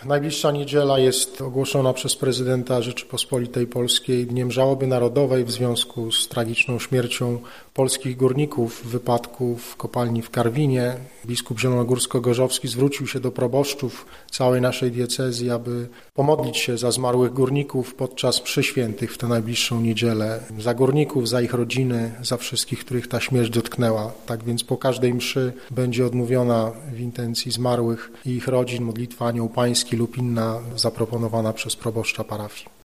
Najbliższa niedziela jest ogłoszona przez prezydenta Rzeczypospolitej Polskiej Dniem Żałoby Narodowej w związku z tragiczną śmiercią polskich górników w wypadku w kopalni w Karwinie. Biskup zielonogórsko-gorzowski zwrócił się do proboszczów całej naszej diecezji, aby pomodlić się za zmarłych górników podczas mszy świętych w tę najbliższą niedzielę. Za górników, za ich rodziny, za wszystkich, których ta śmierć dotknęła. Tak więc po każdej mszy będzie odmówiona w intencji zmarłych i ich rodzin modlitwa Anioł Pański lub inna zaproponowana przez proboszcza parafii.